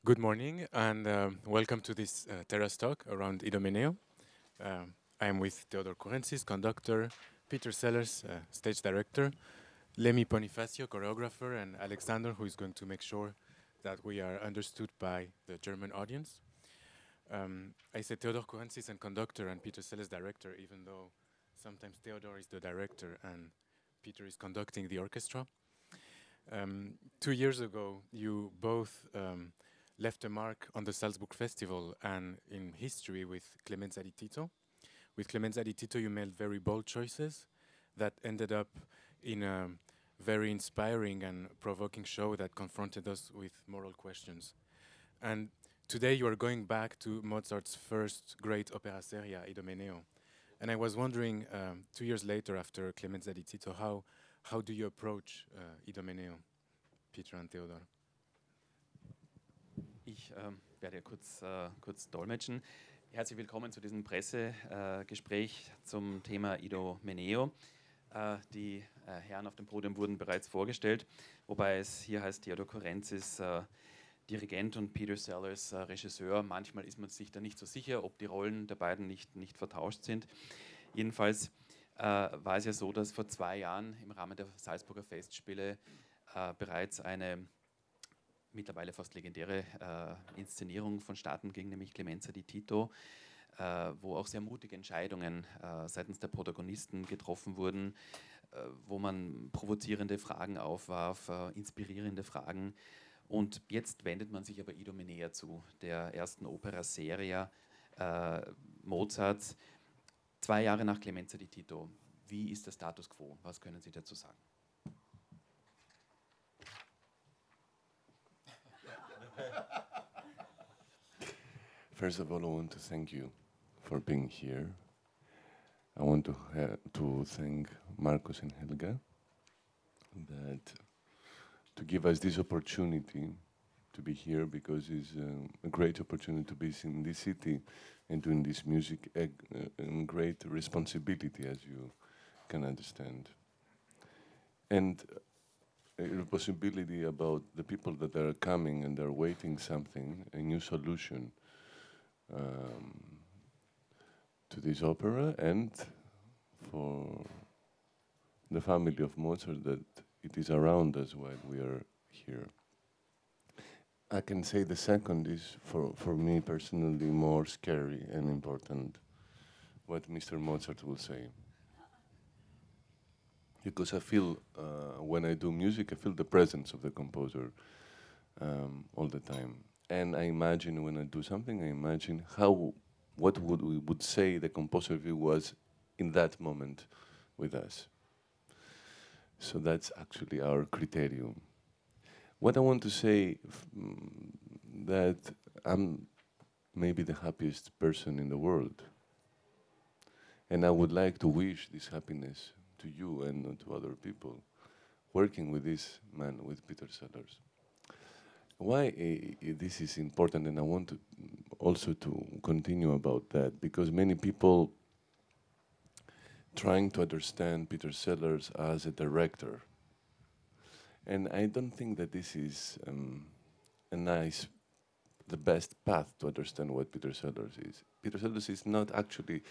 Good morning and welcome to this Terrace talk around Idomeneo. I am with Theodore Kourentzis, conductor, Peter Sellers, stage director, Lemmy Bonifacio, choreographer, and Alexander, who is going to make sure that we are understood by the German audience. I say Theodore Kourentzis and conductor and Peter Sellers director, even though sometimes Theodore is the director and Peter is conducting the orchestra. 2 years ago, you both left a mark on the Salzburg Festival and in history with Clemenza di Tito. With Clemenza di Tito, you made very bold choices that ended up in a very inspiring and provoking show that confronted us with moral questions. And today you are going back to Mozart's first great opera seria, Idomeneo. And I was wondering, 2 years later after Clemenza di Tito, how do you approach Idomeneo, Peter and Theodor? Ich werde kurz dolmetschen. Herzlich willkommen zu diesem Pressegespräch zum Thema Idomeneo. Die Herren auf dem Podium wurden bereits vorgestellt, wobei es hier heißt Theodor Kourentzis, Dirigent, und Peter Sellers, Regisseur. Manchmal ist man sich da nicht so sicher, ob die Rollen der beiden nicht vertauscht sind. Jedenfalls war es ja so, dass vor 2 Jahren im Rahmen der Salzburger Festspiele bereits eine mittlerweile fast legendäre Inszenierung vonstatten ging, nämlich Clemenza di Tito, wo auch sehr mutige Entscheidungen seitens der Protagonisten getroffen wurden, wo man provozierende Fragen aufwarf, inspirierende Fragen. Und jetzt wendet man sich aber Idomeneo zu, der ersten Opera seria Mozarts, 2 Jahre nach Clemenza di Tito. Wie ist der Status quo? Was können Sie dazu sagen? First of all, I want to thank you for being here. I want to thank Marcos and Helga that to give us this opportunity to be here, because it's a great opportunity to be in this city and doing this music, a great responsibility, as you can understand. And a responsibility about the people that are coming and are waiting something, a new solution to this opera, and for the family of Mozart that it is around us while we are here. I can say the second is, for me personally, more scary and important, what Mr. Mozart will say. Because I feel, when I do music, I feel the presence of the composer all the time. And I imagine when I do something, I imagine what we would say the composer if he was in that moment with us. So that's actually our criterion. What I want to say, that I'm maybe the happiest person in the world. And I would like to wish this happiness to you and to other people working with this man, with Peter Sellers. Why this is important, and I want to also to continue about that, because many people trying to understand Peter Sellers as a director. And I don't think that this is the best path to understand what Peter Sellers is. Peter Sellers is not actually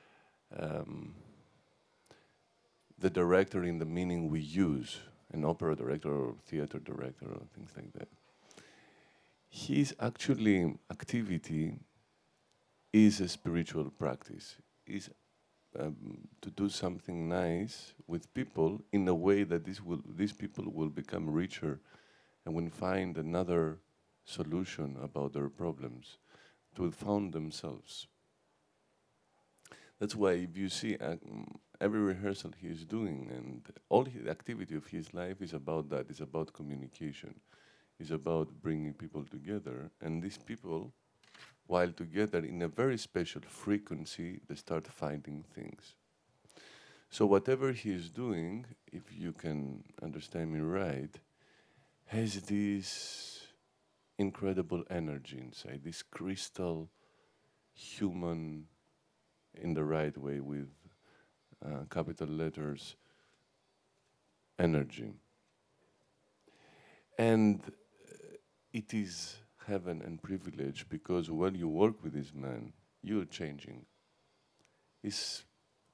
the director in the meaning we use, an opera director or theater director or things like that. His actually activity is a spiritual practice, is to do something nice with people in a way that these people will become richer and will find another solution about their problems, to found themselves. That's why if you see every rehearsal he is doing, and all the activity of his life is about that, is about communication, is about bringing people together, and these people, while together in a very special frequency, they start finding things. So whatever he is doing, if you can understand me right, has this incredible energy inside, this crystal human, in the right way, with capital letters, energy. And it is heaven and privilege, because while you work with this man, you're changing. It's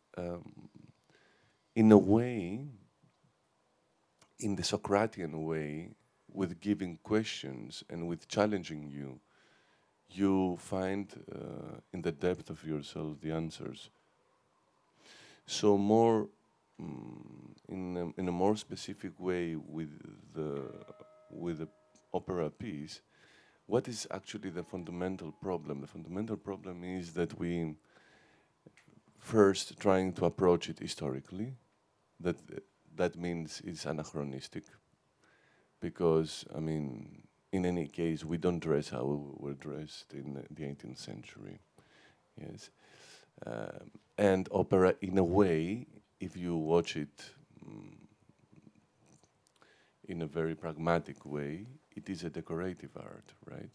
in a way, in the Socratean way, with giving questions and with challenging you, you find in the depth of yourself the answers. So more in a more specific way with the opera piece, what is actually the fundamental problem? The fundamental problem is that we first trying to approach it historically. That means it's anachronistic, because I mean, in any case, we don't dress how we were dressed in the 18th century. Yes, and opera, in a way, if you watch it in a very pragmatic way, it is a decorative art, right?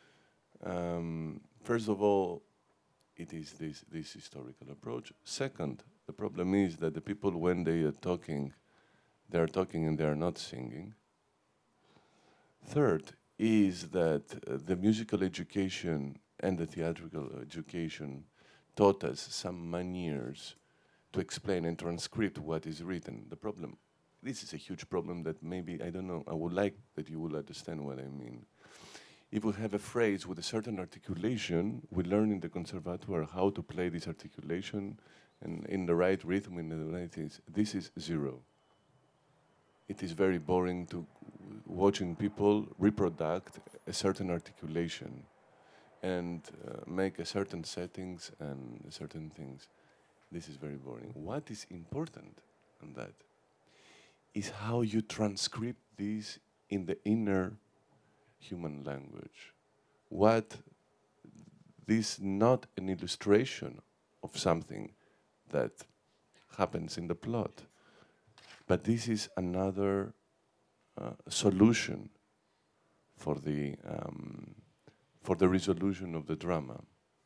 First of all, it is this historical approach. Second, the problem is that the people, when they are talking and they are not singing. Third is that the musical education and the theatrical education taught us some manners to explain and transcript what is written. The problem, this is a huge problem that maybe, I don't know, I would like that you will understand what I mean. If we have a phrase with a certain articulation, we learn in the conservatoire how to play this articulation and in the right rhythm, in the right things. This is zero. It is very boring to watching people reproduce a certain articulation and make a certain settings and certain things. This is very boring. What is important in that is how you transcript this in the inner human language. What this not an illustration of something that happens in the plot, but this is another solution for the resolution of the drama.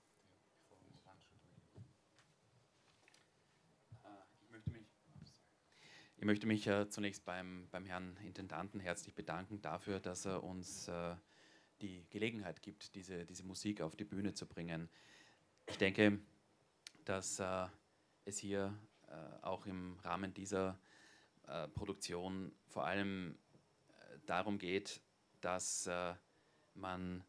Ich möchte mich zunächst beim Herrn Intendanten herzlich bedanken dafür, dass er uns die Gelegenheit gibt, diese Musik auf die Bühne zu bringen. Ich denke, dass es hier auch im Rahmen dieser Produktion vor allem darum geht, dass man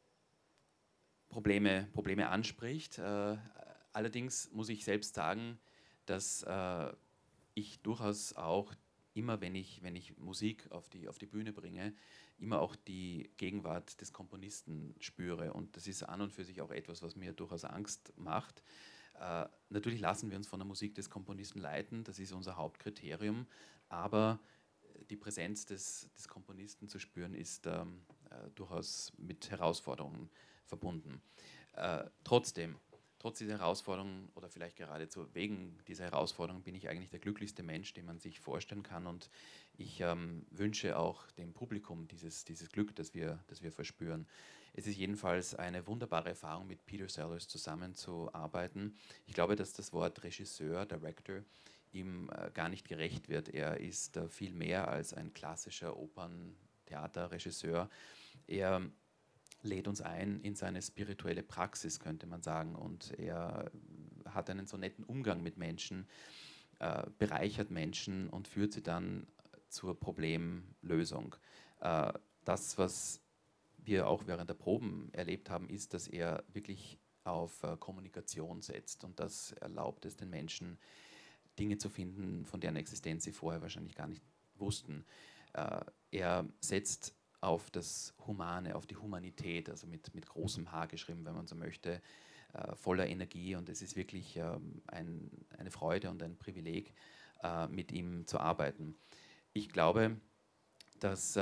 Probleme anspricht. Allerdings muss ich selbst sagen, dass ich durchaus auch immer, wenn ich Musik auf die Bühne bringe, immer auch die Gegenwart des Komponisten spüre. Und das ist an und für sich auch etwas, was mir durchaus Angst macht. Natürlich lassen wir uns von der Musik des Komponisten leiten, das ist unser Hauptkriterium, aber die Präsenz des Komponisten zu spüren, ist durchaus mit Herausforderungen verbunden. Trotz dieser Herausforderungen oder vielleicht geradezu wegen dieser Herausforderungen bin ich eigentlich der glücklichste Mensch, den man sich vorstellen kann, und ich wünsche auch dem Publikum dieses Glück, das wir verspüren. Es ist jedenfalls eine wunderbare Erfahrung, mit Peter Sellers zusammenzuarbeiten. Ich glaube, dass das Wort Regisseur, Director, ihm gar nicht gerecht wird. Er ist viel mehr als ein klassischer Operntheaterregisseur. Er lädt uns ein in seine spirituelle Praxis, könnte man sagen, und er hat einen so netten Umgang mit Menschen, bereichert Menschen und führt sie dann zur Problemlösung. Das, was wir auch während der Proben erlebt haben, ist, dass er wirklich auf Kommunikation setzt, und das erlaubt es den Menschen, Dinge zu finden, von deren Existenz sie vorher wahrscheinlich gar nicht wussten. Er setzt auf das Humane, auf die Humanität, also mit großem H geschrieben, wenn man so möchte, voller Energie, und es ist wirklich eine Freude und ein Privileg, mit ihm zu arbeiten. Ich glaube, dass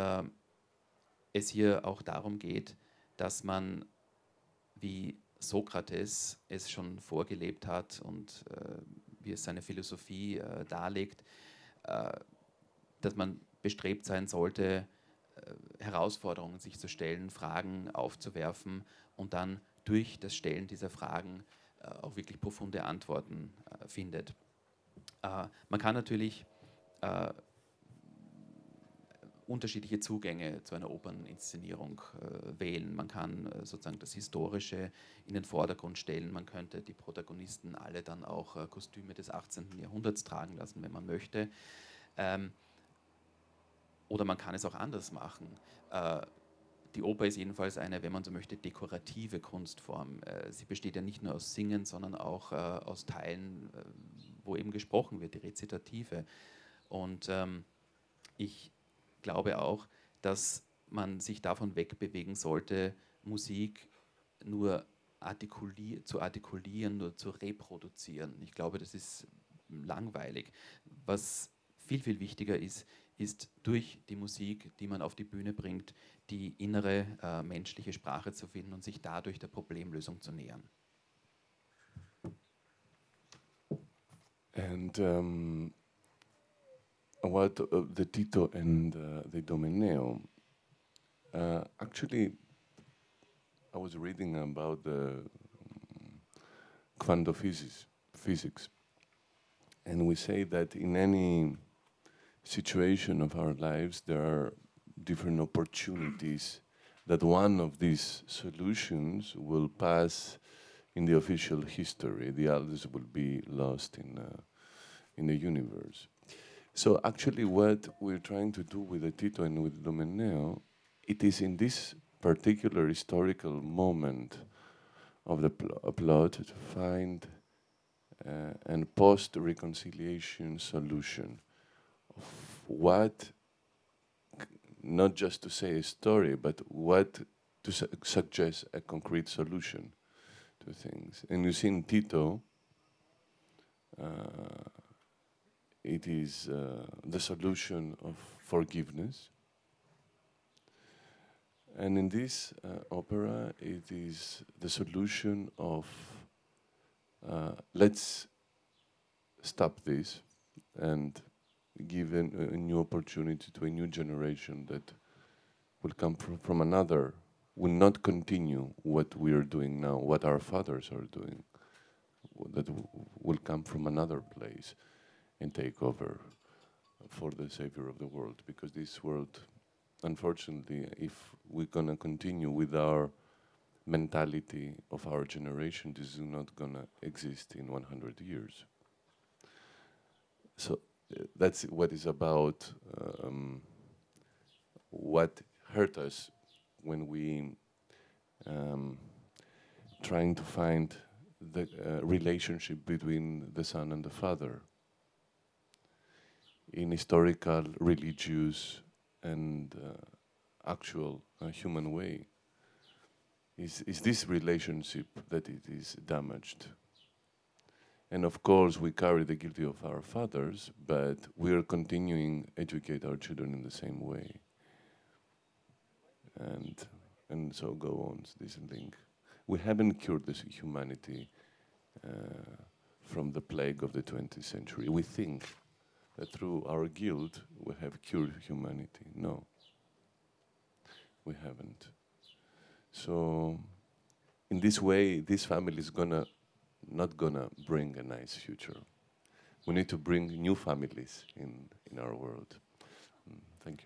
es hier auch darum geht, dass man, wie Sokrates es schon vorgelebt hat und wie es seine Philosophie darlegt, dass man bestrebt sein sollte, Herausforderungen sich zu stellen, Fragen aufzuwerfen und dann durch das Stellen dieser Fragen auch wirklich profunde Antworten findet. Man kann natürlich unterschiedliche Zugänge zu einer Operninszenierung wählen. Man kann sozusagen das Historische in den Vordergrund stellen. Man könnte die Protagonisten alle dann auch Kostüme des 18. Jahrhunderts tragen lassen, wenn man möchte. Oder man kann es auch anders machen. Die Oper ist jedenfalls eine, wenn man so möchte, dekorative Kunstform. Sie besteht ja nicht nur aus Singen, sondern auch aus Teilen, wo eben gesprochen wird, die Rezitative. Und ich glaube auch, dass man sich davon wegbewegen sollte, Musik nur zu artikulieren, nur zu reproduzieren. Ich glaube, das ist langweilig. Was viel, viel wichtiger ist, ist durch die Musik, die man auf die Bühne bringt, die innere menschliche Sprache zu finden und sich dadurch der Problemlösung zu nähern. And what the Tito and the Domeneo, actually, I was reading about the quantum physics, and we say that in any situation of our lives, there are different opportunities that one of these solutions will pass in the official history. The others will be lost in the universe. So actually what we're trying to do with the Tito and with Domeneo, it is in this particular historical moment of the plot to find an post-reconciliation solution of what, not just to say a story, but what to suggest a concrete solution to things. And you see in Tito, it is the solution of forgiveness. And in this opera, it is the solution of let's stop this and give a new opportunity to a new generation that will come from another, will not continue what we are doing now, what our fathers are doing, that will come from another place and take over for the Savior of the world. Because this world, unfortunately, if we're going to continue with our mentality of our generation, this is not going to exist in 100 years. So that's what is about what hurt us when we trying to find the relationship between the Son and the Father in historical, religious, and actual human way. Is this relationship that it is damaged? And of course, we carry the guilt of our fathers, but we are continuing to educate our children in the same way. And so go on, this link. We haven't cured this humanity from the plague of the 20th century. We think that through our guilt, we have cured humanity. No, we haven't. So in this way, this family is not gonna bring a nice future. We need to bring new families in our world. Thank you.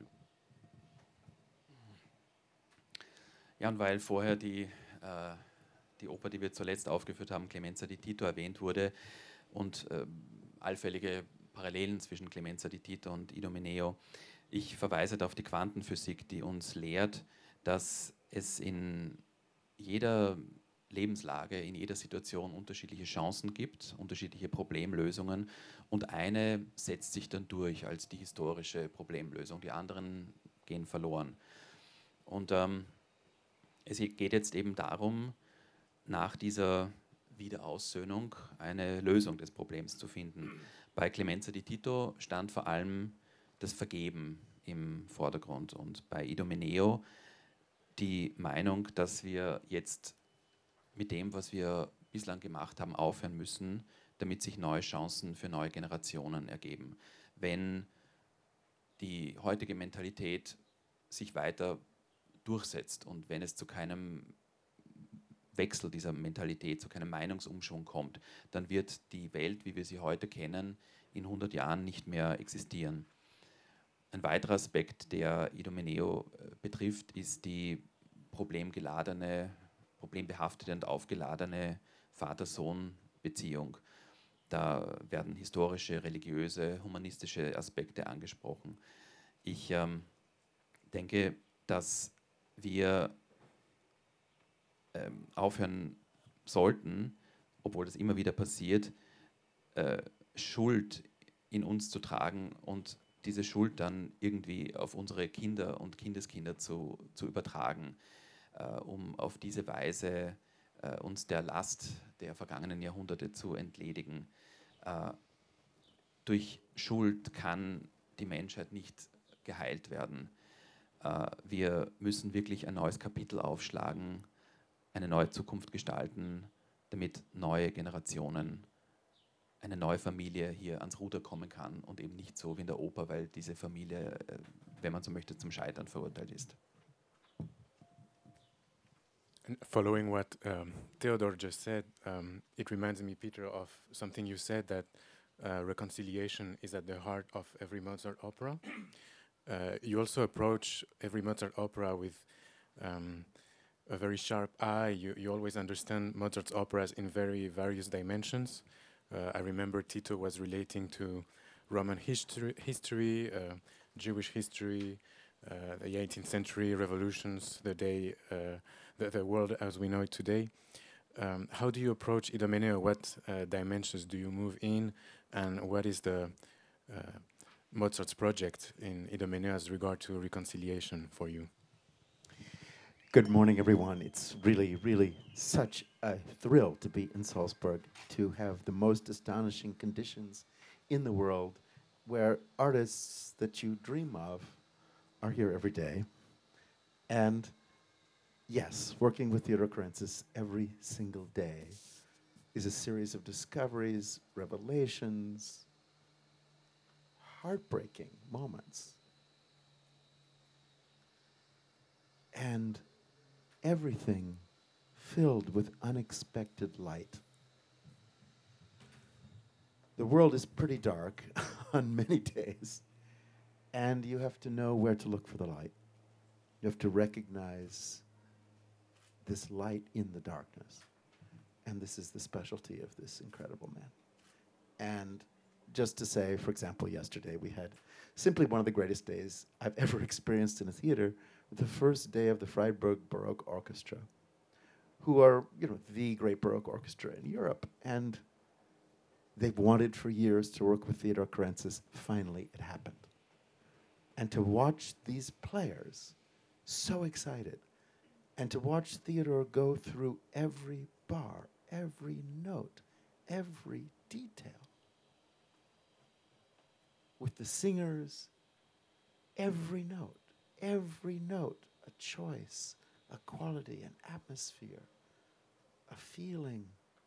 Ja, und weil vorher die Oper, die wir zuletzt aufgeführt haben, Clemenza di Tito, erwähnt wurde und allfällige Parallelen zwischen Clemenza di Tito und Idomeneo, ich verweise auf die Quantenphysik, die uns lehrt, dass es in jeder Lebenslage, in jeder Situation unterschiedliche Chancen gibt, unterschiedliche Problemlösungen und eine setzt sich dann durch als die historische Problemlösung, die anderen gehen verloren. Und es geht jetzt eben darum, nach dieser Wiederaussöhnung eine Lösung des Problems zu finden. Bei Clemenza di Tito stand vor allem das Vergeben im Vordergrund und bei Idomeneo die Meinung, dass wir jetzt mit dem, was wir bislang gemacht haben, aufhören müssen, damit sich neue Chancen für neue Generationen ergeben. Wenn die heutige Mentalität sich weiter durchsetzt und wenn es zu keinem Wechsel dieser Mentalität, zu keinem Meinungsumschwung kommt, dann wird die Welt, wie wir sie heute kennen, in 100 Jahren nicht mehr existieren. Ein weiterer Aspekt, der Idomeneo betrifft, ist die problembehaftete und aufgeladene Vater-Sohn-Beziehung. Da werden historische, religiöse, humanistische Aspekte angesprochen. Ich denke, dass wir aufhören sollten, obwohl das immer wieder passiert, Schuld in uns zu tragen und diese Schuld dann irgendwie auf unsere Kinder und Kindeskinder zu übertragen, um auf diese Weise uns der Last der vergangenen Jahrhunderte zu entledigen. Durch Schuld kann die Menschheit nicht geheilt werden. Wir müssen wirklich ein neues Kapitel aufschlagen, eine neue Zukunft gestalten, damit neue Generationen, eine neue Familie hier ans Ruder kommen kann und eben nicht so wie in der Oper, weil diese Familie, wenn man so möchte, zum Scheitern verurteilt ist. And following what Theodor just said, it reminds me, Peter, of something you said, that reconciliation is at the heart of every Mozart opera. You also approach every Mozart opera with a very sharp eye. You always understand Mozart's operas in very various dimensions. I remember Tito was relating to Roman history, Jewish history, the 18th century revolutions, the world as we know it today. How do you approach Idomeneo? What dimensions do you move in, and what is the Mozart's project in Idomeneo as regard to reconciliation for you? Good morning, everyone. It's really, really such a thrill to be in Salzburg, to have the most astonishing conditions in the world, where artists that you dream of are here every day. And yes, working with Theodor Karensis every single day is a series of discoveries, revelations, heartbreaking moments. And everything filled with unexpected light. The world is pretty dark on many days, and you have to know where to look for the light. You have to recognize this light in the darkness. And this is the specialty of this incredible man. And just to say, for example, yesterday we had simply one of the greatest days I've ever experienced in a theater, the first day of the Freiburg Baroque Orchestra, who are, the great Baroque orchestra in Europe. And they've wanted for years to work with Theodor Karensis. Finally, it happened. And to watch these players so excited, and to watch Theodor go through every bar, every note, every detail, with the singers, every note, a choice, a quality, an atmosphere, a feeling,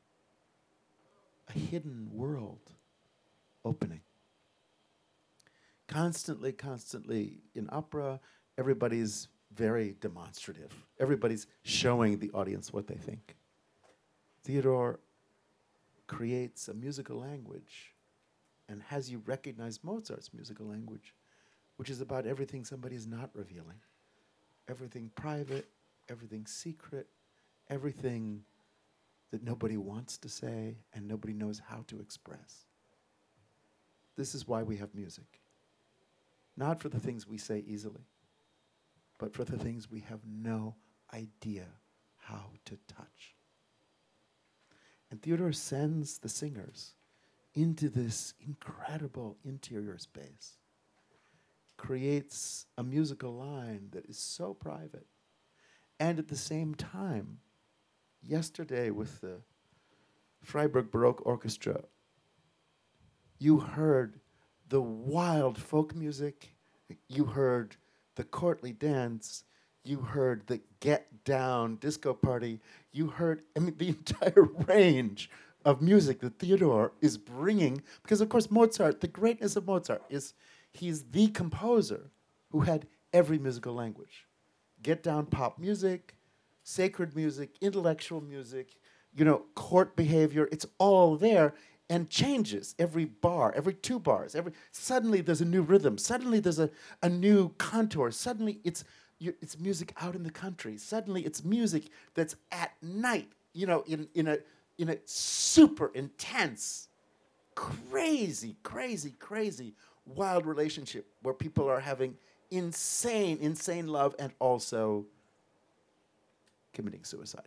a hidden world opening. Constantly in opera, everybody's very demonstrative. Everybody's showing the audience what they think. Theodor creates a musical language and has you recognize Mozart's musical language, which is about everything somebody is not revealing. Everything private, everything secret, everything that nobody wants to say and nobody knows how to express. This is why we have music. Not for the things we say easily, but for the things we have no idea how to touch. And Theodor sends the singers into this incredible interior space, creates a musical line that is so private. And at the same time, yesterday with the Freiburg Baroque Orchestra, you heard the wild folk music, you heard the courtly dance, you heard the get down disco party, you heard, the entire range of music that Theodor is bringing, because of course Mozart, the greatness of Mozart is he's the composer who had every musical language. Get down pop music, sacred music, intellectual music, court behavior, it's all there and changes every bar, every 2 bars. Suddenly there's a new rhythm. Suddenly there's a new contour. Suddenly it's music out in the country. Suddenly it's music that's at night, you know, in a super intense, crazy, crazy, crazy, wild relationship where people are having insane love and also committing suicide.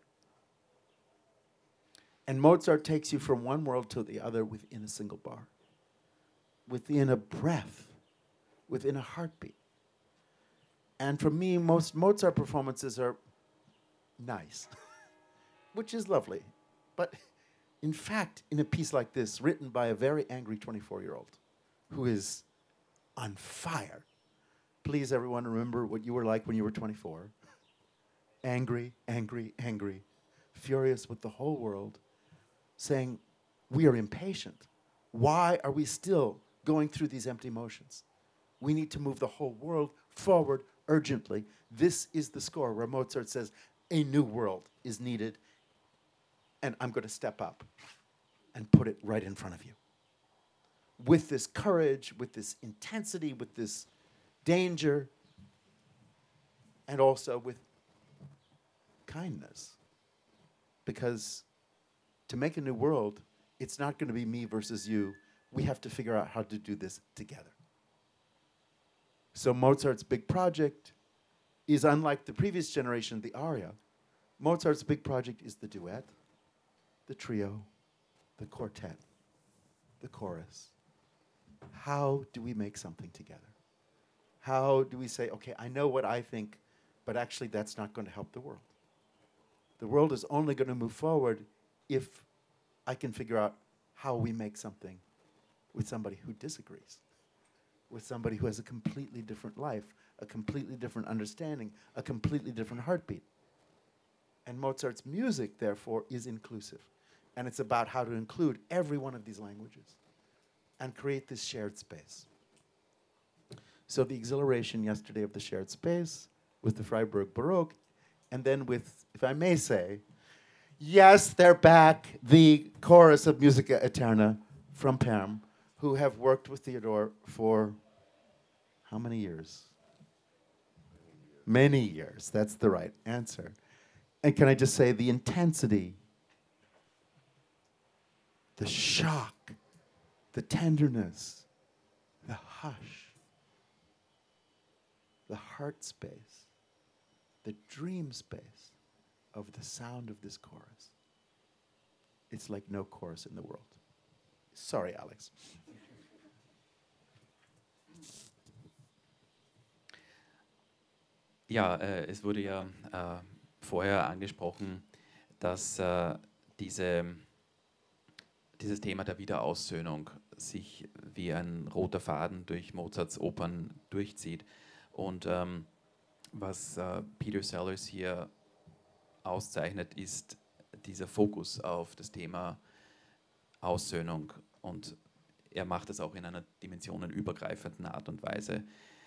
And Mozart takes you from one world to the other within a single bar, within a breath, within a heartbeat. And for me, most Mozart performances are nice, which is lovely. But in fact, in a piece like this, written by a very angry 24-year-old who is on fire, please, everyone, remember what you were like when you were 24. Angry, angry, angry, furious with the whole world, saying, we are impatient. Why are we still going through these empty motions? We need to move the whole world forward urgently. This is the score where Mozart says, a new world is needed, and I'm going to step up and put it right in front of you. With this courage, with this intensity, with this danger, and also with kindness. Because to make a new world, it's not going to be me versus you. We have to figure out how to do this together. So Mozart's big project is unlike the previous generation, the aria. Mozart's big project is the duet, the trio, the quartet, the chorus. How do we make something together? How do we say, okay, I know what I think, but actually that's not going to help the world. The world is only going to move forward if I can figure out how we make something with somebody who disagrees, with somebody who has a completely different life, a completely different understanding, a completely different heartbeat. And Mozart's music, therefore, is inclusive. And it's about how to include every one of these languages and create this shared space. So the exhilaration yesterday of the shared space with the Freiburg Baroque, and then with, if I may say, yes, they're back, the chorus of Musica Eterna from Perm, who have worked with Theodore for how many years? Many years. That's the right answer. And can I just say the intensity, the shock, the tenderness, the hush, the heart space, the dream space of the sound of this chorus. It's like no chorus in the world. Sorry, Alex. Ja, es wurde ja vorher angesprochen, dass dieses Thema der Wiederaussöhnung sich wie ein roter Faden durch Mozarts Opern durchzieht. Und was Peter Sellers hier auszeichnet, ist dieser Fokus auf das Thema Aussöhnung. Und er macht es auch in einer dimensionenübergreifenden Art und Weise.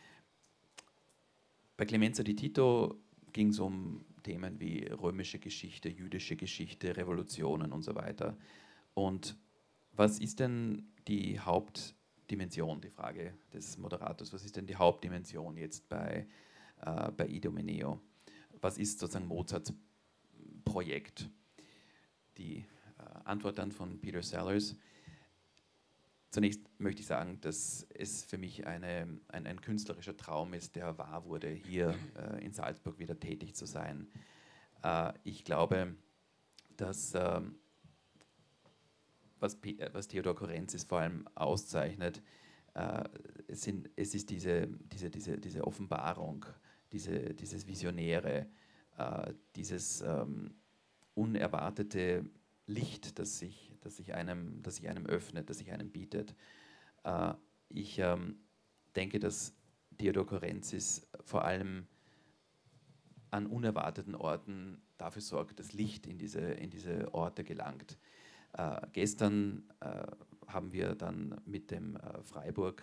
Bei Clemenza di Tito ging es um Themen wie römische Geschichte, jüdische Geschichte, Revolutionen und so weiter. Und was ist denn die Hauptdimension, die Frage des Moderators, was ist denn die Hauptdimension jetzt bei Idomeneo? Was ist sozusagen Mozarts Projekt? Die Antwort dann von Peter Sellers. Zunächst möchte ich sagen, dass es für mich ein künstlerischer Traum ist, der wahr wurde, hier in Salzburg wieder tätig zu sein. Ich glaube, dass was Theodor Korentzis vor allem auszeichnet, es ist diese Offenbarung, dieses Visionäre, dieses unerwartete Licht, das sich einem öffnet, das sich einem bietet. Ich denke, dass Theodor Korentzis vor allem an unerwarteten Orten dafür sorgt, dass Licht in diese Orte gelangt. Gestern haben wir dann mit dem Freiburg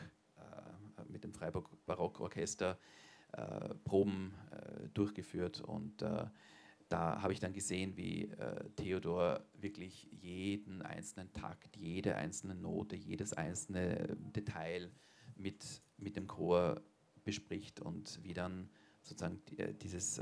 Barockorchester Proben durchgeführt und da habe ich dann gesehen, wie Theodor wirklich jeden einzelnen Takt, jede einzelne Note, jedes einzelne Detail mit dem Chor bespricht und wie dann sozusagen diese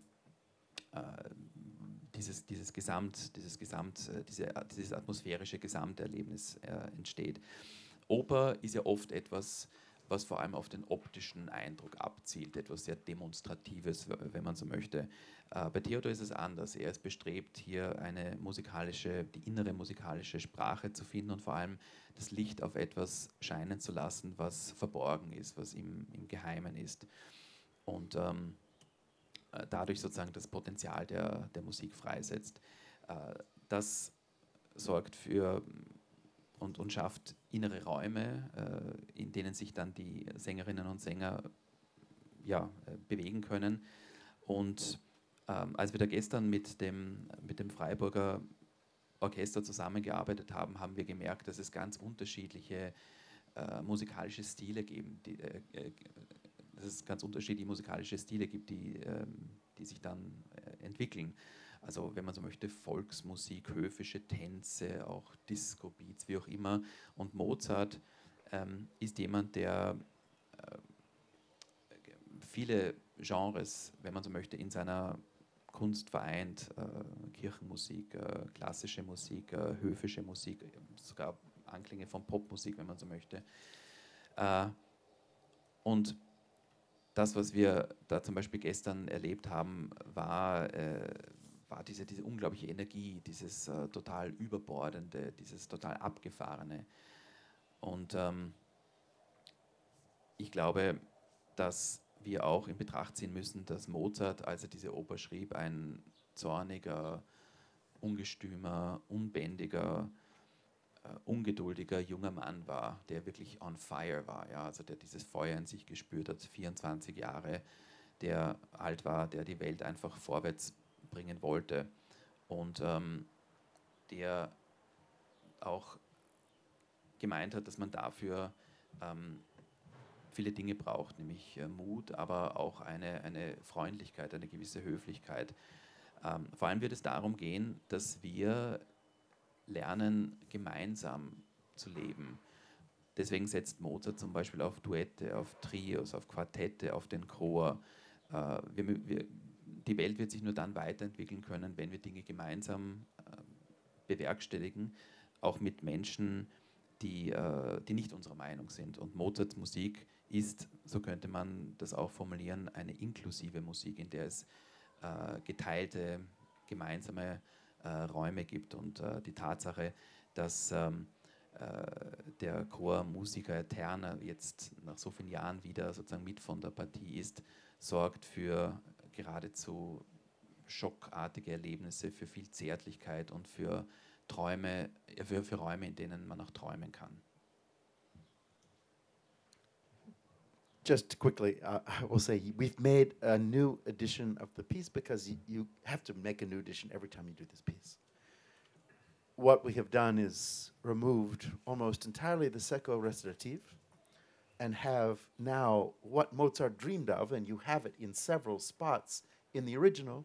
dieses atmosphärische Gesamterlebnis entsteht. Oper ist ja oft etwas, was vor allem auf den optischen Eindruck abzielt, etwas sehr Demonstratives, wenn man so möchte. Bei Theodor ist es anders. Er ist bestrebt, hier die innere musikalische Sprache zu finden und vor allem das Licht auf etwas scheinen zu lassen, was verborgen ist, was im Geheimen ist. Und dadurch sozusagen das Potenzial der Musik freisetzt. Das sorgt für und schafft innere Räume, in denen sich dann die Sängerinnen und Sänger bewegen können. Und als wir da gestern mit dem Freiburger Orchester zusammengearbeitet haben, haben wir gemerkt, dass es ganz unterschiedliche musikalische Stile geben, dass es ganz unterschiedliche musikalische Stile gibt, die sich dann entwickeln. Also wenn man so möchte, Volksmusik, höfische Tänze, auch Disco-Beats, wie auch immer. Und Mozart ist jemand, der viele Genres, wenn man so möchte, in seiner Kunst vereint. Kirchenmusik, klassische Musik, höfische Musik, sogar Anklänge von Popmusik, wenn man so möchte. Und das, was wir da zum Beispiel gestern erlebt haben, war diese unglaubliche Energie, dieses total Überbordende, dieses total Abgefahrene. Und ich glaube, dass wir auch in Betracht ziehen müssen, dass Mozart, als er diese Oper schrieb, ein zorniger, ungestümer, unbändiger, ungeduldiger junger Mann war, der wirklich on fire war, ja, also der dieses Feuer in sich gespürt hat, 24 Jahre, der alt war, der die Welt einfach vorwärts bringen wollte und der auch gemeint hat, dass man dafür viele Dinge braucht, nämlich Mut, aber auch eine Freundlichkeit, eine gewisse Höflichkeit. Vor allem wird es darum gehen, dass wir lernen, gemeinsam zu leben. Deswegen setzt Mozart zum Beispiel auf Duette, auf Trios, auf Quartette, auf den Chor. Die Welt wird sich nur dann weiterentwickeln können, wenn wir Dinge gemeinsam bewerkstelligen, auch mit Menschen, die nicht unserer Meinung sind. Und Mozarts Musik ist, so könnte man das auch formulieren, eine inklusive Musik, in der es geteilte, gemeinsame Räume gibt. Und die Tatsache, dass der Chor Musica Eterna jetzt nach so vielen Jahren wieder sozusagen mit von der Partie ist, sorgt für geradezu schockartige Erlebnisse, für viel Zärtlichkeit und für Träume, für Räume, in denen man auch träumen kann. Just quickly, I will say we've made a new edition of the piece because you have to make a new edition every time you do this piece. What we have done is removed almost entirely the secco recitative and have now what Mozart dreamed of, and you have it in several spots in the original,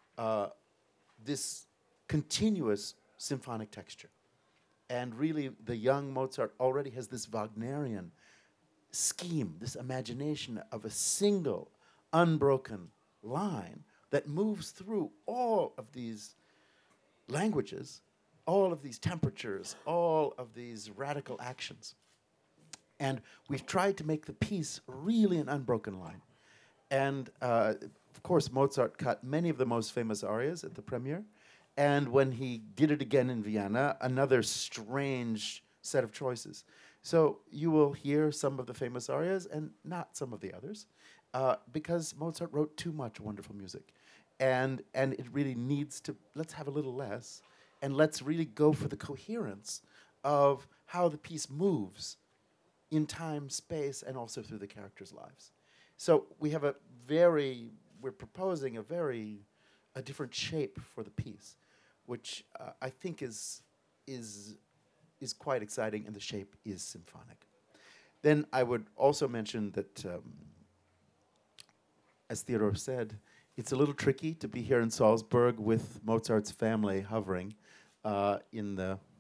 this continuous symphonic texture. And really, the young Mozart already has this Wagnerian scheme, this imagination of a single, unbroken line that moves through all of these languages, all of these temperatures, all of these radical actions. And we've tried to make the piece really an unbroken line. And of course, Mozart cut many of the most famous arias at the premiere. And when he did it again in Vienna, another strange set of choices. So you will hear some of the famous arias and not some of the others, because Mozart wrote too much wonderful music. And it really needs to, let's have a little less, and let's really go for the coherence of how the piece moves in time, space, and also through the characters' lives. So we have we're proposing a different shape for the piece, which I think is quite exciting, and the shape is symphonic. Then I would also mention that, as Theodor said, it's a little tricky to be here in Salzburg with Mozart's family hovering in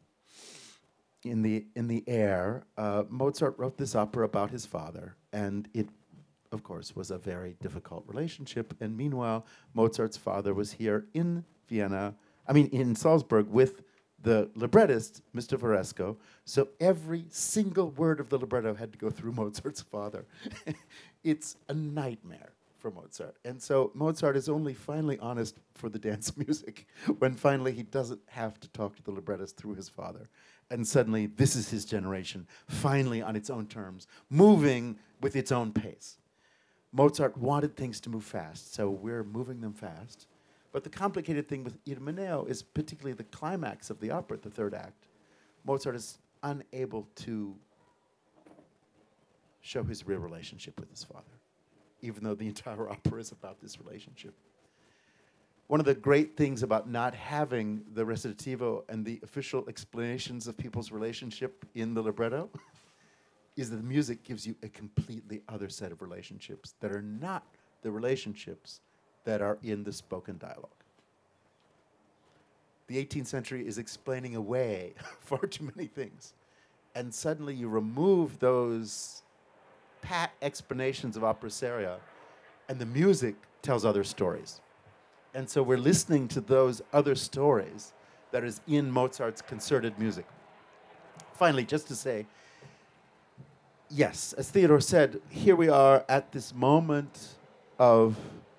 the air. Mozart wrote this opera about his father, and it, of course, was a very difficult relationship. And meanwhile, Mozart's father was here in in Salzburg with the librettist, Mr. Varesco. So every single word of the libretto had to go through Mozart's father. It's a nightmare for Mozart. And so Mozart is only finally honest for the dance music when finally he doesn't have to talk to the librettist through his father. And suddenly, this is his generation, finally on its own terms, moving with its own pace. Mozart wanted things to move fast, so we're moving them fast. But the complicated thing with Idomeneo is particularly the climax of the opera, the third act. Mozart is unable to show his real relationship with his father, even though the entire opera is about this relationship. One of the great things about not having the recitativo and the official explanations of people's relationship in the libretto is that the music gives you a completely other set of relationships that are not the relationships that are in the spoken dialogue. The 18th century is explaining away far too many things. And suddenly you remove those pat explanations of opera seria, and the music tells other stories. And so we're listening to those other stories that is in Mozart's concerted music. Finally, just to say, yes, as Theodore said, here we are at this moment of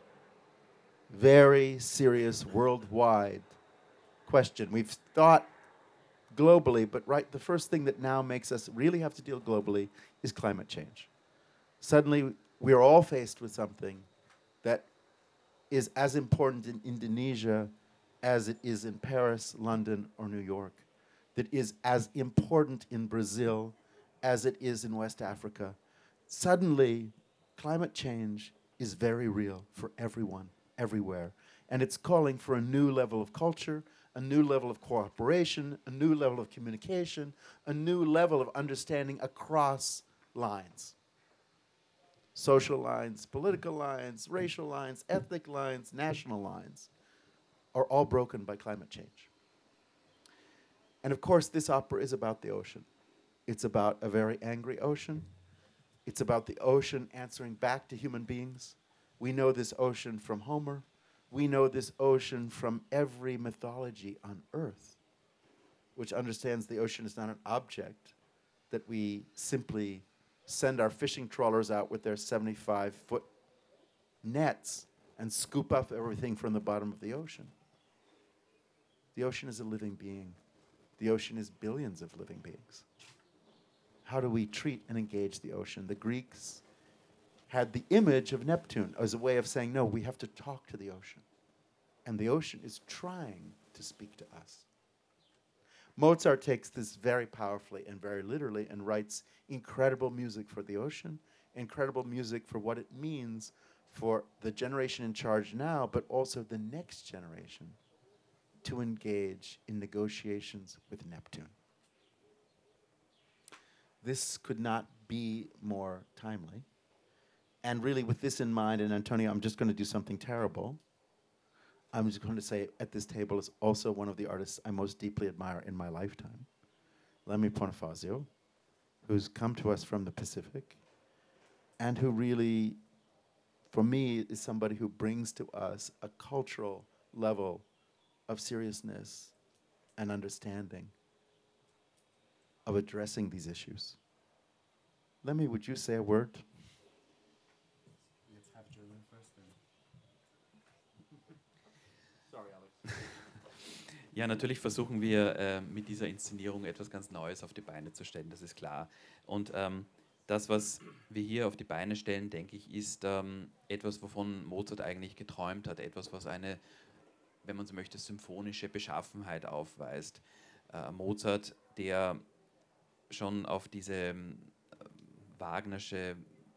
very serious worldwide question. We've thought globally, but the first thing that now makes us really have to deal globally is climate change. Suddenly, we are all faced with something that is as important in Indonesia as it is in Paris, London, or New York, that is as important in Brazil as it is in West Africa. Suddenly, climate change is very real for everyone, everywhere. And it's calling for a new level of culture, a new level of cooperation, a new level of communication, a new level of understanding across lines. Social lines, political lines, racial lines, ethnic lines, national lines are all broken by climate change. And of course, this opera is about the ocean. It's about a very angry ocean. It's about the ocean answering back to human beings. We know this ocean from Homer. We know this ocean from every mythology on Earth, which understands the ocean is not an object that we simply send our fishing trawlers out with their 75-foot nets and scoop up everything from the bottom of the ocean. The ocean is a living being. The ocean is billions of living beings. How do we treat and engage the ocean? The Greeks had the image of Neptune as a way of saying, no, we have to talk to the ocean. And the ocean is trying to speak to us. Mozart takes this very powerfully and very literally and writes incredible music for the ocean, incredible music for what it means for the generation in charge now, but also the next generation to engage in negotiations with Neptune. This could not be more timely. And really, with this in mind, and Antonio, I'm just going to do something terrible. I'm just going to say at this table is also one of the artists I most deeply admire in my lifetime, Lemme Bonifacio, who's come to us from the Pacific, and who really, for me, is somebody who brings to us a cultural level of seriousness and understanding of addressing these issues. Lemmy, would you say a word? Let's have German first then. Sorry, Alex. Ja, natürlich versuchen wir mit dieser Inszenierung etwas ganz Neues auf die Beine zu stellen, das ist klar. Und das, was wir hier auf die Beine stellen, denke ich, ist etwas, wovon Mozart eigentlich geträumt hat. Etwas, was eine, wenn man so möchte, symphonische Beschaffenheit aufweist. Mozart, der schon auf diese Wagnersche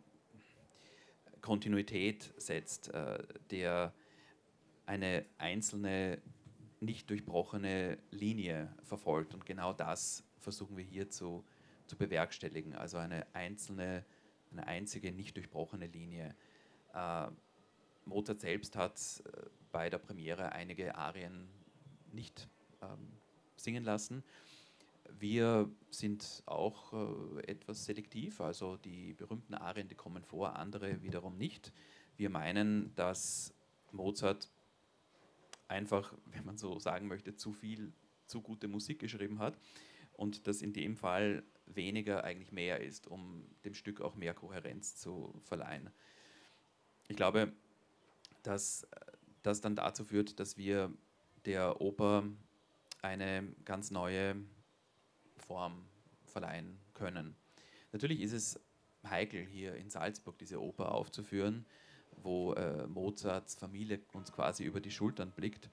Kontinuität setzt, der eine einzelne, nicht durchbrochene Linie verfolgt. Und genau das versuchen wir hier zu bewerkstelligen. Also eine einzige, nicht durchbrochene Linie. Mozart selbst hat bei der Premiere einige Arien nicht singen lassen. Wir sind auch etwas selektiv, also die berühmten Arien, die kommen vor, andere wiederum nicht. Wir meinen, dass Mozart einfach, wenn man so sagen möchte, zu gute Musik geschrieben hat und dass in dem Fall weniger eigentlich mehr ist, um dem Stück auch mehr Kohärenz zu verleihen. Ich glaube, dass das dann dazu führt, dass wir der Oper eine ganz neue Form verleihen können. Natürlich ist es heikel, hier in Salzburg diese Oper aufzuführen, wo Mozarts Familie uns quasi über die Schultern blickt.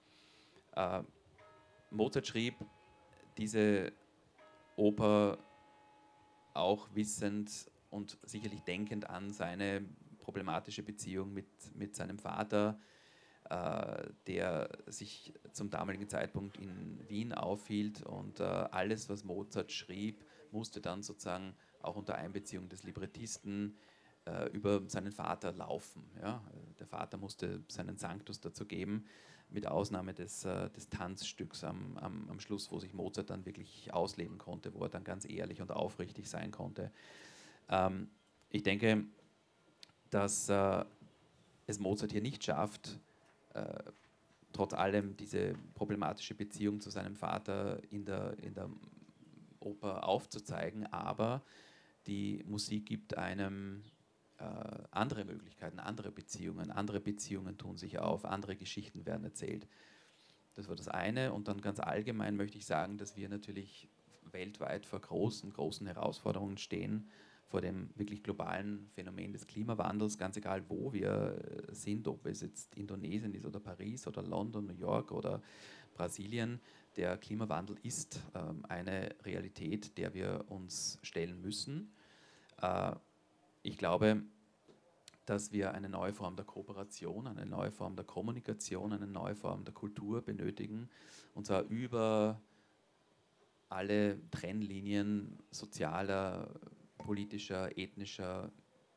Mozart schrieb diese Oper auch wissend und sicherlich denkend an seine problematische Beziehung mit seinem Vater, der sich zum damaligen Zeitpunkt in Wien aufhielt und alles, was Mozart schrieb, musste dann sozusagen auch unter Einbeziehung des Librettisten über seinen Vater laufen. Ja? Der Vater musste seinen Sanctus dazu geben, mit Ausnahme des Tanzstücks am Schluss, wo sich Mozart dann wirklich ausleben konnte, wo er dann ganz ehrlich und aufrichtig sein konnte. Ich denke, dass es Mozart hier nicht schafft, trotz allem diese problematische Beziehung zu seinem Vater in der Oper aufzuzeigen, aber die Musik gibt einem andere Möglichkeiten, andere Beziehungen tun sich auf, andere Geschichten werden erzählt. Das war das eine. Und dann ganz allgemein möchte ich sagen, dass wir natürlich weltweit vor großen Herausforderungen stehen, vor dem wirklich globalen Phänomen des Klimawandels, ganz egal wo wir sind, ob es jetzt Indonesien ist oder Paris oder London, New York oder Brasilien. Der Klimawandel ist eine Realität, der wir uns stellen müssen. Ich glaube, dass wir eine neue Form der Kooperation, eine neue Form der Kommunikation, eine neue Form der Kultur benötigen, und zwar über alle Trennlinien sozialer, politischer, ethnischer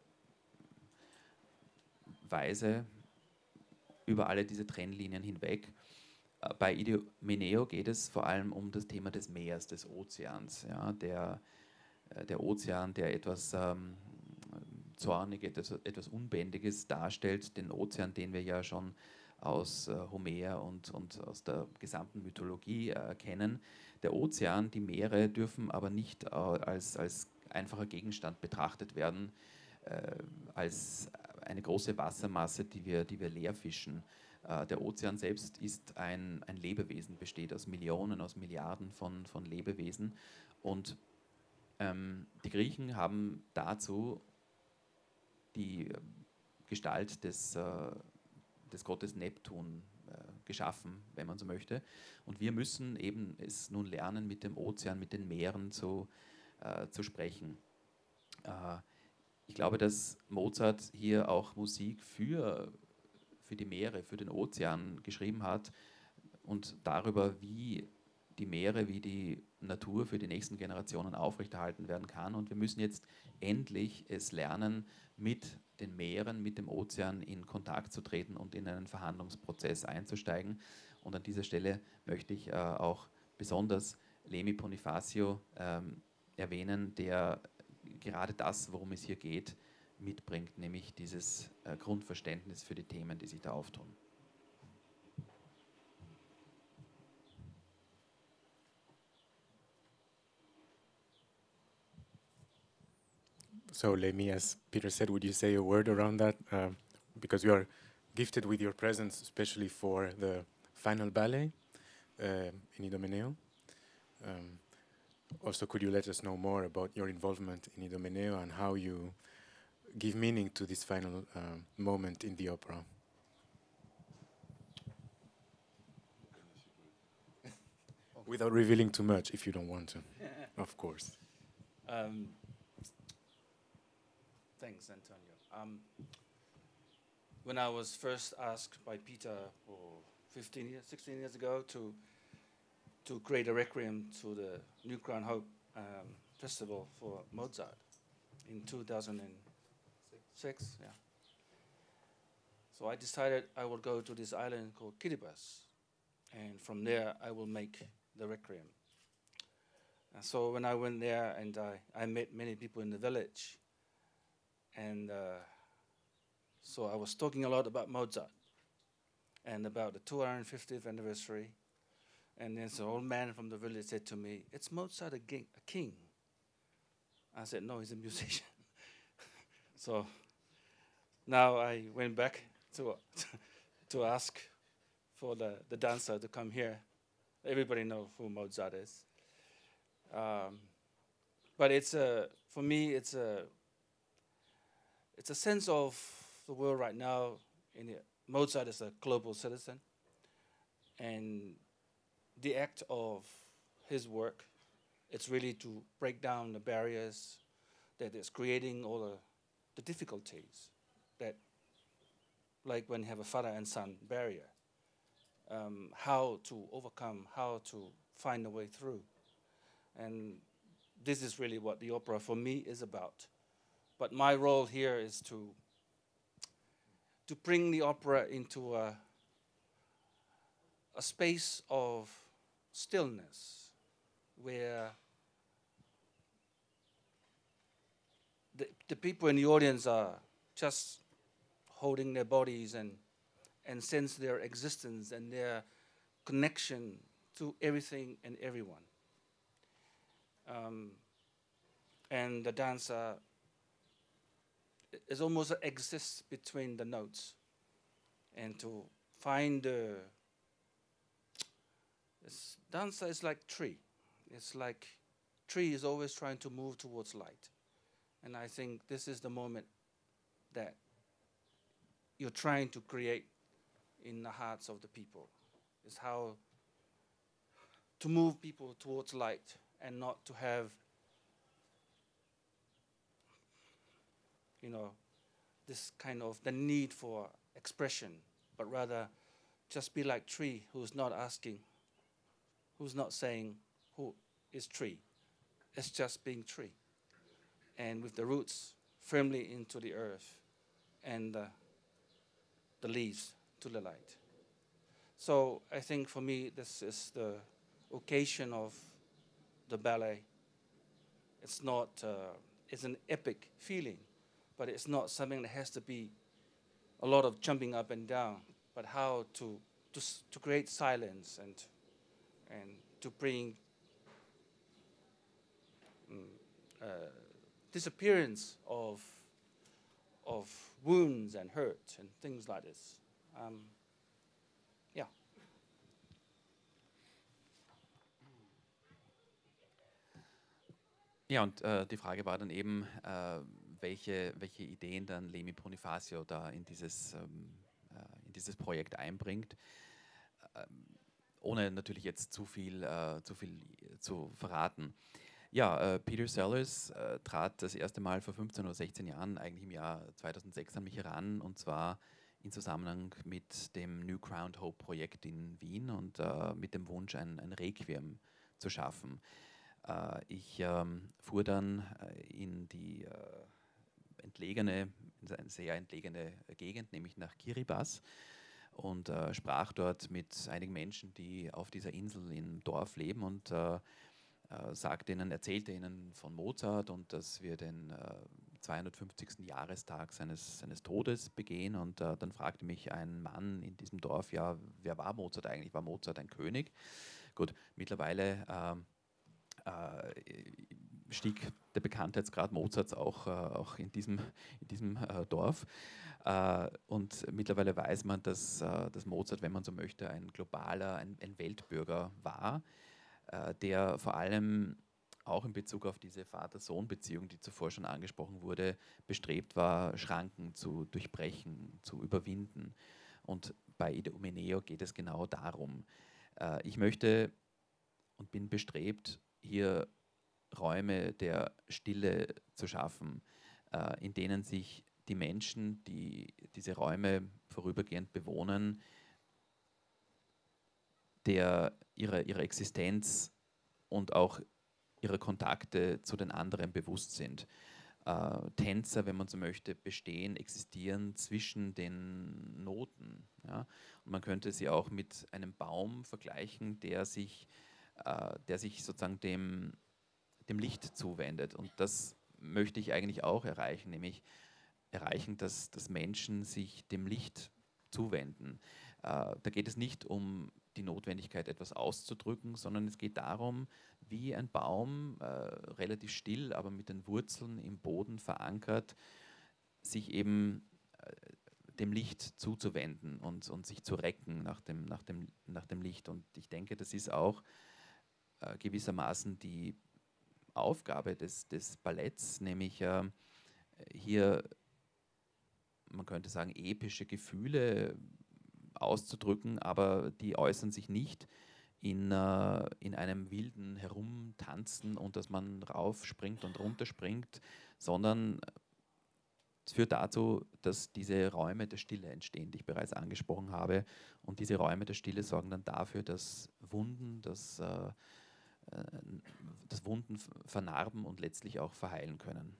Weise, über alle diese Trennlinien hinweg. Bei Idomeneo geht es vor allem um das Thema des Meeres, des Ozeans. Ja, der Ozean, der etwas Zorniges, etwas Unbändiges darstellt, den Ozean, den wir ja schon aus Homer und aus der gesamten Mythologie kennen. Der Ozean, die Meere dürfen aber nicht als einfacher Gegenstand betrachtet werden, als eine große Wassermasse, die wir leer fischen. Der Ozean selbst ist ein Lebewesen, besteht aus Millionen, aus Milliarden von Lebewesen. Und die Griechen haben dazu die Gestalt des Gottes Neptun geschaffen, wenn man so möchte. Und wir müssen eben es nun lernen, mit dem Ozean, mit den Meeren zu sprechen. Ich glaube, dass Mozart hier auch Musik für die Meere, für den Ozean geschrieben hat und darüber, wie die Meere, wie die Natur für die nächsten Generationen aufrechterhalten werden kann. Und wir müssen jetzt endlich es lernen, mit den Meeren, mit dem Ozean in Kontakt zu treten und in einen Verhandlungsprozess einzusteigen. Und an dieser Stelle möchte ich auch besonders Lemi Bonifacio erwähnen, der gerade das, worum es hier geht, mitbringt, nämlich dieses Grundverständnis für die Themen, die sich da auftun. So, Lemi, as Peter said, would you say a word around that? Because you are gifted with your presence, especially for the final ballet in Idomeneo. Also, could you let us know more about your involvement in Idomeneo and how you give meaning to this final moment in the opera? Without revealing too much, if you don't want to, of course. Thanks, Antonio. When I was first asked by Peter 16 years ago to create a requiem to the New Crown Hope Festival for Mozart in 2006, yeah. So I decided I will go to this island called Kiribati, and from there I will make the Requiem. And so when I went there, and I met many people in the village, and so I was talking a lot about Mozart and about the 250th anniversary. And then some old man from the village said to me, "It's Mozart a king?" I said, "No, he's a musician." So now I went back to to ask for the dancer to come here. Everybody knows who Mozart is. But it's for me, it's a sense of the world right now. Mozart is a global citizen, and the act of his work, it's really to break down the barriers that is creating all the difficulties that, like when you have a father and son barrier, how to overcome, how to find a way through. And this is really what the opera for me is about. But my role here is to bring the opera into a space of stillness where the people in the audience are just holding their bodies and sense their existence and their connection to everything and everyone. And the dancer is almost exists between the notes, and to find this dancer is like tree. It's like tree is always trying to move towards light. And I think this is the moment that you're trying to create in the hearts of the people. Is how to move people towards light and not to have, this kind of the need for expression, but rather just be like tree who's not asking, who's not saying who is tree. It's just being tree. And with the roots firmly into the earth and the leaves to the light. So I think for me, this is the occasion of the ballet. It's not, it's an epic feeling, but it's not something that has to be a lot of jumping up and down, but how to create silence and to bring disappearance of wounds and hurt and things like this. Yeah. Ja, und die Frage war dann eben, welche Ideen dann Lemi Bonifacio da in dieses Projekt einbringt, ohne natürlich jetzt zu viel zu verraten. Ja, Peter Sellers trat das erste Mal vor 15 oder 16 Jahren, eigentlich im Jahr 2006, an mich heran, und zwar in Zusammenhang mit dem New Crowned Hope Projekt in Wien und mit dem Wunsch, ein Requiem zu schaffen. Ich fuhr dann in die eine sehr entlegene Gegend, nämlich nach Kiribati, und sprach dort mit einigen Menschen, die auf dieser Insel im Dorf leben, und erzählte ihnen von Mozart und dass wir den 250. Jahrestag seines Todes begehen. Und dann fragte mich ein Mann in diesem Dorf, ja, wer war Mozart eigentlich? War Mozart ein König? Gut, mittlerweile stieg der Bekanntheitsgrad Mozarts auch in diesem Dorf. Und mittlerweile weiß man, dass Mozart, wenn man so möchte, ein globaler, ein Weltbürger war, der vor allem auch in Bezug auf diese Vater-Sohn-Beziehung, die zuvor schon angesprochen wurde, bestrebt war, Schranken zu durchbrechen, zu überwinden. Und bei Idomeneo geht es genau darum. Ich möchte und bin bestrebt, hier Räume der Stille zu schaffen, in denen sich die Menschen, die diese Räume vorübergehend bewohnen, ihrer Existenz und auch ihrer Kontakte zu den anderen bewusst sind. Tänzer, wenn man so möchte, bestehen, existieren zwischen den Noten. Ja? Und man könnte sie auch mit einem Baum vergleichen, der sich sozusagen dem Licht zuwendet. Und das möchte ich eigentlich auch erreichen, nämlich erreichen, dass Menschen sich dem Licht zuwenden. Da geht es nicht um die Notwendigkeit, etwas auszudrücken, sondern es geht darum, wie ein Baum, relativ still, aber mit den Wurzeln im Boden verankert, sich eben dem Licht zuzuwenden und sich zu recken nach dem Licht. Und ich denke, das ist auch gewissermaßen die Aufgabe des Balletts, nämlich hier, man könnte sagen, epische Gefühle auszudrücken, aber die äußern sich nicht in einem wilden Herumtanzen und dass man raufspringt und runterspringt, sondern es führt dazu, dass diese Räume der Stille entstehen, die ich bereits angesprochen habe. Und diese Räume der Stille sorgen dann dafür, dass Wunden vernarben und letztlich auch verheilen können.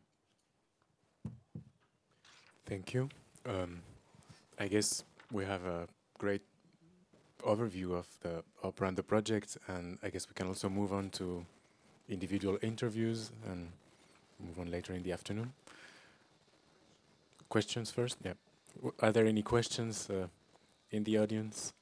Thank you. I guess we have a great overview of the opera and the project, and I guess we can also move on to individual interviews and move on later in the afternoon. Questions first? Yeah. Are there any questions in the audience?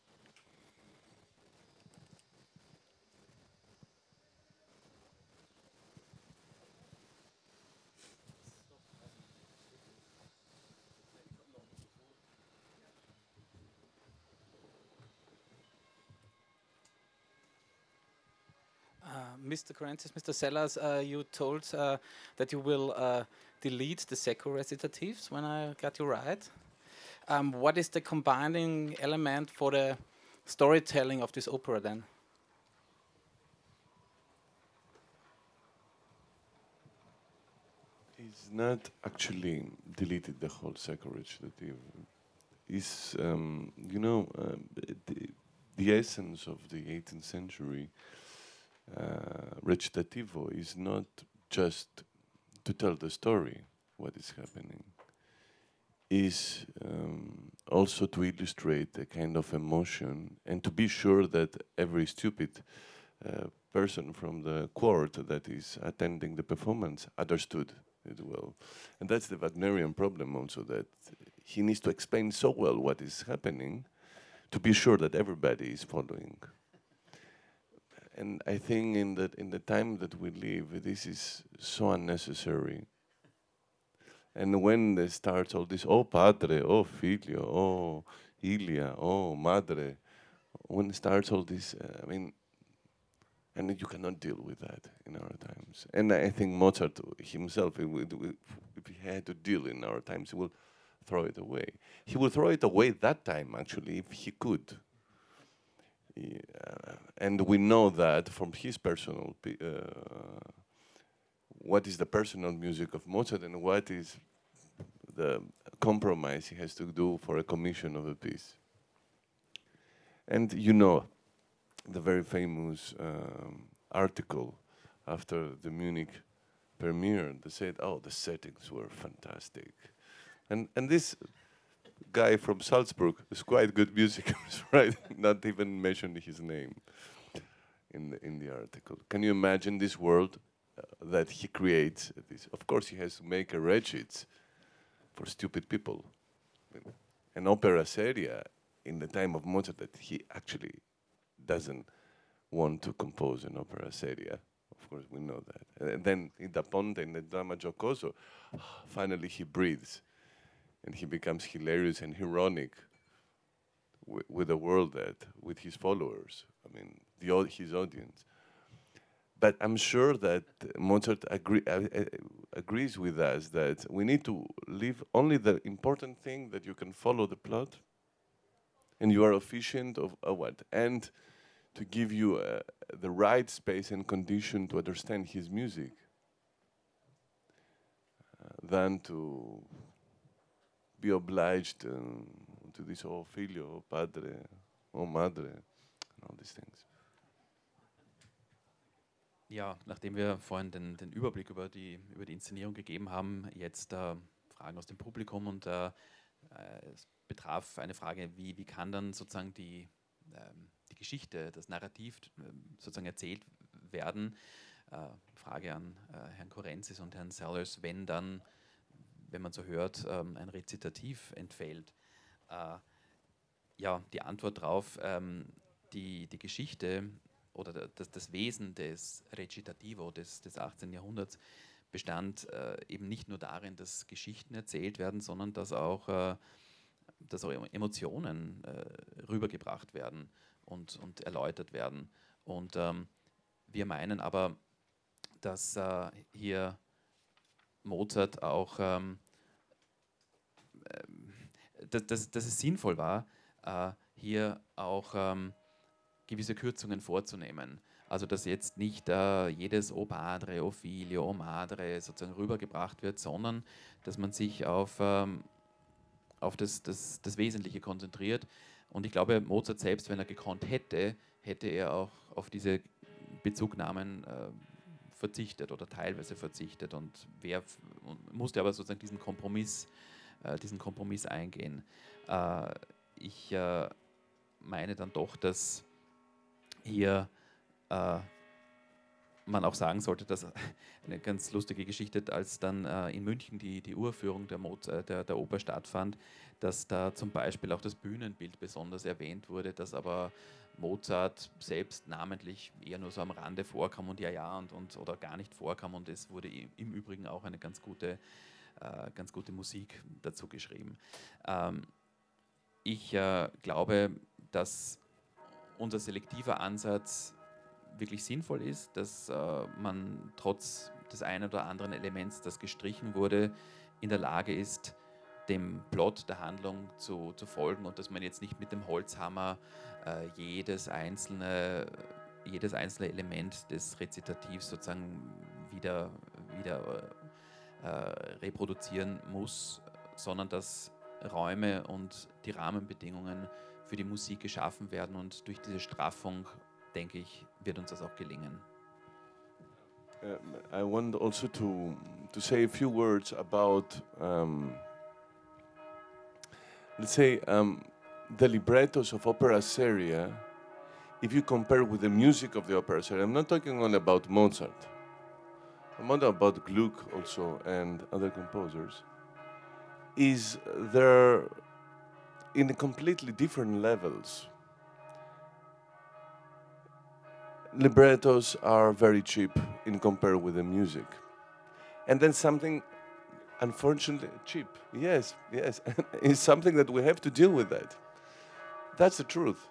Mr. Karantzis, Mr. Sellers, you told that you will delete the secco recitatives, when I got you right. What is the combining element for the storytelling of this opera then? He's not actually deleted the whole secco recitative. Is the essence of the 18th century recitativo is not just to tell the story, what is happening, is also to illustrate a kind of emotion and to be sure that every stupid person from the court that is attending the performance understood it well. And that's the Wagnerian problem also, that he needs to explain so well what is happening to be sure that everybody is following. And I think in the time that we live, this is so unnecessary. And when they start all this, oh padre, oh figlio, oh Ilia, oh madre, when it starts all this, and you cannot deal with that in our times. And I think Mozart himself, if he had to deal in our times, he will throw it away. He will throw it away that time, actually, if he could. And we know that from his personal, what is the personal music of Mozart and what is the compromise he has to do for a commission of a piece. And you know, the very famous article after the Munich premiere, they said, oh, the settings were fantastic. And this guy from Salzburg is quite good music, right? Not even mentioned his name in the article. Can you imagine this world that he creates? Of course, he has to make a recit for stupid people. An opera seria in the time of Mozart that he actually doesn't want to compose an opera seria. Of course, we know that. And then in Da Ponte, in the Dramma Giocoso, finally he breathes. And he becomes hilarious and ironic with the world, with his followers, his audience. But I'm sure that Mozart agrees with us that we need to leave only the important thing, that you can follow the plot, and you are efficient of what, and to give you the right space and condition to understand his music, than to be obliged to this, oh figlio, oh padre, oh madre, and all these things. Ja, nachdem wir vorhin den Überblick über die Inszenierung gegeben haben, jetzt Fragen aus dem Publikum und es betraf eine Frage, wie kann dann sozusagen die Geschichte, das Narrativ sozusagen erzählt werden. Frage an Herrn Korenzis und Herrn Sellers, wenn dann, wenn man so hört, ein Rezitativ entfällt. Ja, die Antwort darauf, die Geschichte oder das Wesen des Recitativo des 18. Jahrhunderts bestand eben nicht nur darin, dass Geschichten erzählt werden, sondern dass auch Emotionen rübergebracht werden und erläutert werden. Und wir meinen aber, dass hier Mozart auch, dass es sinnvoll war, hier auch gewisse Kürzungen vorzunehmen. Also dass jetzt nicht jedes O Padre, O Figlio, O Madre sozusagen rübergebracht wird, sondern dass man sich auf das Wesentliche konzentriert. Und ich glaube, Mozart selbst, wenn er gekonnt hätte, hätte er auch auf diese Bezugnahmen verzichtet oder teilweise verzichtet und musste aber sozusagen diesen Kompromiss eingehen. Ich meine dann doch, dass hier man auch sagen sollte, dass eine ganz lustige Geschichte, als dann in München die Uraufführung der Oper stattfand, dass da zum Beispiel auch das Bühnenbild besonders erwähnt wurde, dass aber Mozart selbst namentlich eher nur so am Rande vorkam und oder gar nicht vorkam, und es wurde im Übrigen auch eine ganz gute Musik dazu geschrieben. Ich glaube, dass unser selektiver Ansatz wirklich sinnvoll ist, dass man trotz des einen oder anderen Elements, das gestrichen wurde, in der Lage ist, dem Plot der Handlung zu folgen, und dass man jetzt nicht mit dem Holzhammer jedes einzelne Element des Rezitativs sozusagen wieder reproduzieren muss, sondern dass Räume und die Rahmenbedingungen für die Musik geschaffen werden, und durch diese Straffung, denke ich, wird uns das auch gelingen. I want also to say a few words about, let's say, the librettos of opera seria. If you compare with the music of the opera seria, I'm not talking only about Mozart. I'm talking about Gluck also and other composers. They're in completely different levels. Librettos are very cheap in compare with the music. And then something, unfortunately, cheap. Yes, it's something that we have to deal with that. That's the truth.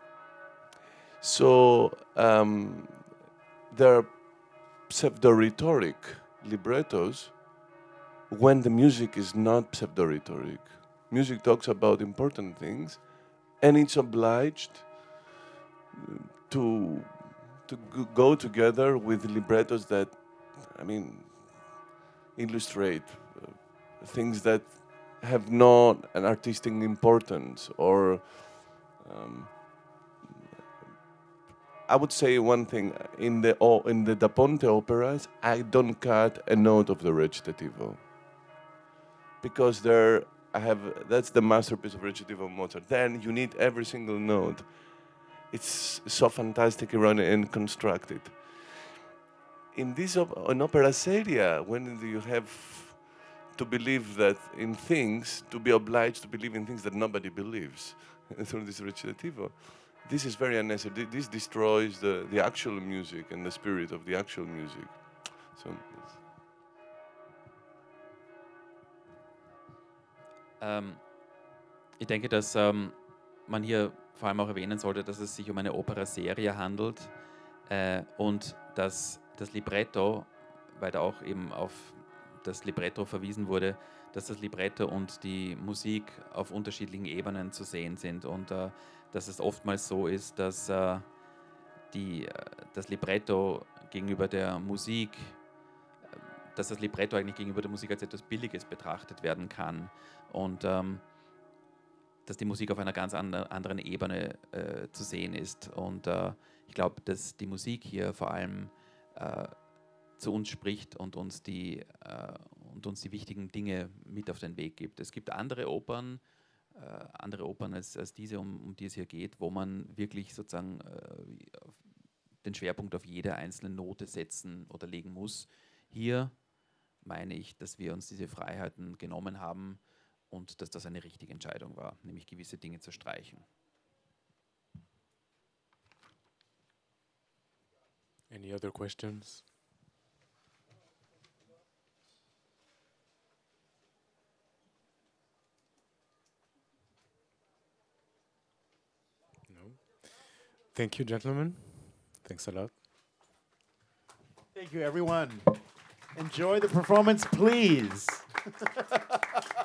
So there are pseudo-rhetoric librettos when the music is not pseudo-rhetoric. Music talks about important things, and it's obliged to go together with librettos that, illustrate things that have not an artistic importance. Or I would say one thing: in the Da Ponte operas, I don't cut a note of the recitativo, because that's the masterpiece of recitativo of Mozart. Then you need every single note. It's so fantastically run and constructed. In opera seria, when you have to believe that in things, to be obliged to believe in things that nobody believes through this recitativo, this is very unnecessary. This destroys the actual music and the spirit of the actual music. So. Ich denke, dass man hier vor allem auch erwähnen sollte, dass es sich um eine Opera-Serie handelt und dass das Libretto, weil da auch eben auf das Libretto verwiesen wurde, dass das Libretto und die Musik auf unterschiedlichen Ebenen zu sehen sind, und dass es oftmals so ist, dass das Libretto gegenüber der Musik, dass das Libretto eigentlich gegenüber der Musik als etwas Billiges betrachtet werden kann, und dass die Musik auf einer ganz anderen Ebene zu sehen ist. Und ich glaube, dass die Musik hier vor allem zu uns spricht und uns die wichtigen Dinge mit auf den Weg gibt. Es gibt andere Opern als diese, um die es hier geht, wo man wirklich sozusagen den Schwerpunkt auf jede einzelne Note setzen oder legen muss. Hier meine ich, dass wir uns diese Freiheiten genommen haben und dass das eine richtige Entscheidung war, nämlich gewisse Dinge zu streichen. Any other questions? No. Thank you, gentlemen. Thanks a lot. Thank you, everyone. Enjoy the performance, please.